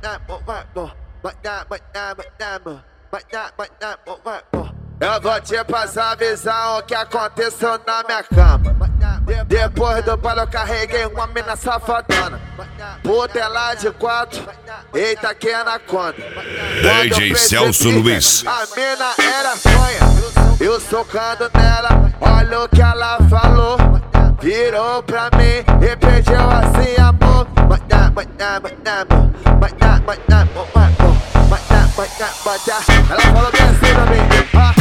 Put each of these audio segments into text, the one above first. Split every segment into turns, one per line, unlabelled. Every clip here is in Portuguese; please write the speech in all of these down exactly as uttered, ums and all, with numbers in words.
Eu vou te passar a visão o que aconteceu na minha cama. Depois do baile eu carreguei uma mina safadona. Puta ela de quatro, eita que é na conta.
D J Celso Luiz.
A mina era fanha, eu socando nela. Olha o que ela falou. Virou pra mim e pediu assim amor. Ela falou bem assim pra mim.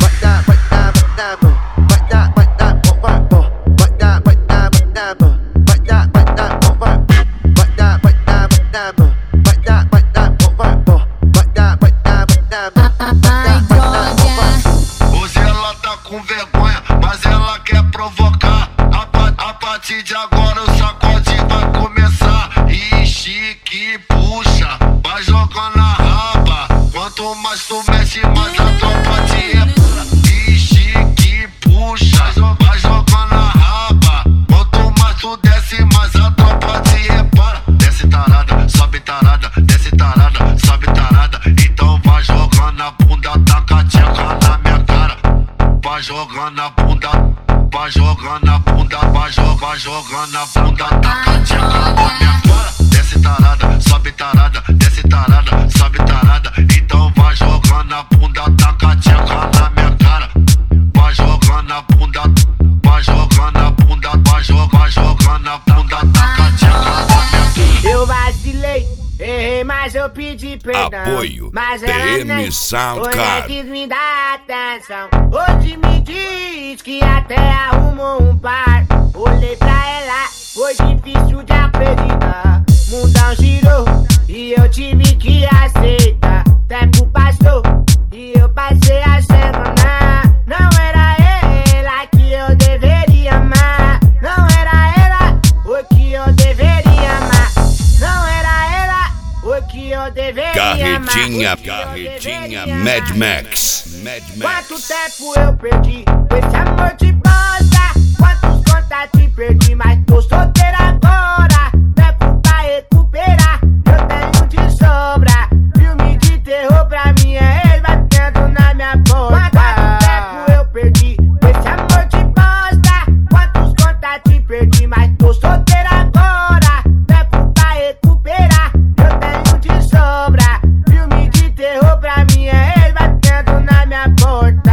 Hoje ela tá com vergonha, mas ela quer provocar. A, pa a partir de agora o sacode vai começar. Ixi, que puxa, vai jogando a raba. Quanto mais tu mexe, mais a tropa te repara. Ixi, que puxa, vai jogando a raba. Quanto mais tu desce, mais a tropa te repara. Desce tarada, sobe tarada, desce tarada, sobe tarada. Então vai jogando a bunda, taca a tcheca na minha cara. Vai jogando a bunda, vai jogando a bunda, vai, jo vai jogando a bunda, taca a tcheca na minha cara. Desce tarada, sobe tarada, desce tarada, sobe tarada. Então vai jogando a bunda, taca a tcheca na minha cara. Vai jogando a bunda, vai jogando a bunda, vai, jo vai jogando a bunda, taca a tcheca na minha cara.
Eu vacilei, errei, mas eu pedi perdão.
Apoio
mas
T M Soundcard.
quis me dar atenção. Hoje me diz que até arrumou um par. Olhei pra ela, foi difícil de acreditar. Mundão girou e eu tive que aceitar. Tempo passou e eu passei a semana. Não era ela que eu deveria amar. Não era ela o que eu deveria amar. Não era ela o que eu deveria
Carretinha,
amar.
carretinha, Mad Max. Mad Max.
Quanto tempo eu perdi com esse amor de bosta? Quantos contatos perdi, mas tô solteira agora. Tempo pra recuperar, eu tenho de sobra. Filme de terror pra mim é ele batendo na minha porta. Quanto tempo eu perdi com esse amor de bosta? Quantos contatos perdi, mas tô solteira agora. Tempo pra recuperar, eu tenho de sobra. Filme de terror pra mim é ele batendo na minha porta.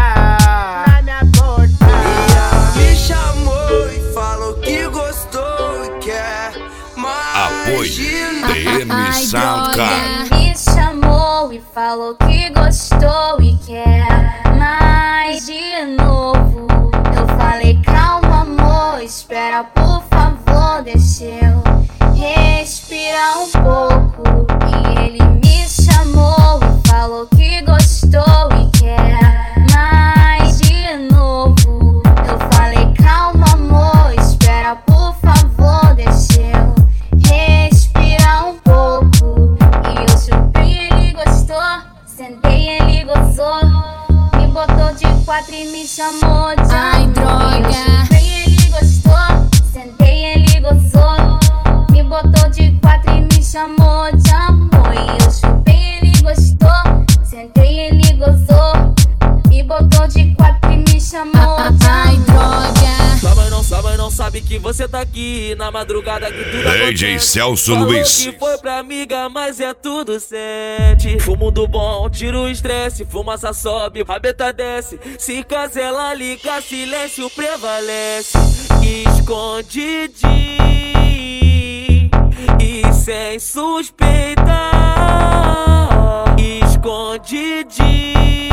Na minha porta.
Me chamou e falou que gostou e quer mais.
Apoio T M Soundcard.
Me chamou e falou que gostou e quer mais de novo. Eu falei calma amor, espera por favor, deixa eu respirar um pouco. E ele me chamou e falou que gostou e quer mais de novo. Eu falei calma amor, espera por favor, deixa eu respirar um pouco. E eu chupei, ele gostou, sentei, ele gozou, me botou de quatro e me chamou de amor. Ai, droga. Eu chupei, ele gostou, sentei, ele gozou, me botou de quatro e me chamou de amor. E eu chupei, ele gostou, sentei, ele gozou, me botou de quatro e me chamou de amor. Ai, droga.
Sabe não sabe, não sabe que você tá aqui na madrugada que tudo
D J
acontece.
Celso
Falou
Luiz.
que foi pra amiga, mas é tudo sente. Fumo do bom, tira o estresse, fumaça sobe, rabeta desce. Se casela liga, silêncio prevalece. Escondidinho e sem suspeitar. Escondidinho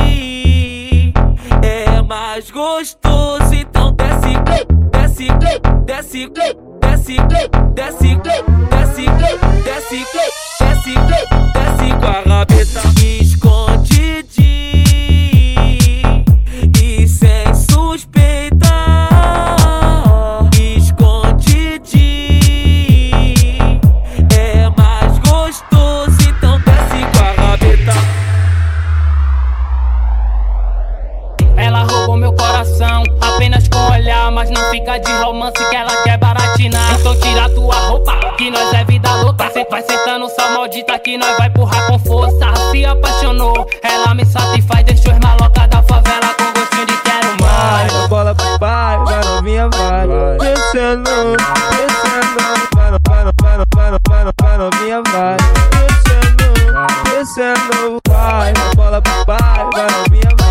é mais gostoso, então desce, desce, desce, desce, desce, desce, desce, desce, desce com a rabeta. Escondidinho e sem suspeitar. Escondidinho é mais gostoso, então desce com a rabeta.
Ela roubou meu coração, apenas com olhar, mas não fica de romance que ela quer baratinar. Então tira tua roupa, que nós é vida louca. vai sentando só maldita que nós vai empurrar com força. Se apaixonou, ela me satisfaz, deixou os maloca da favela com gostinho de quero mais.
Vai, bola pro pai, vai novinha, vai. Descendo, descendo, vai, vai, vai, vai, vai, vai novinha, vai. Descendo, descendo, vai, bola pro pai, vai novinha, vai.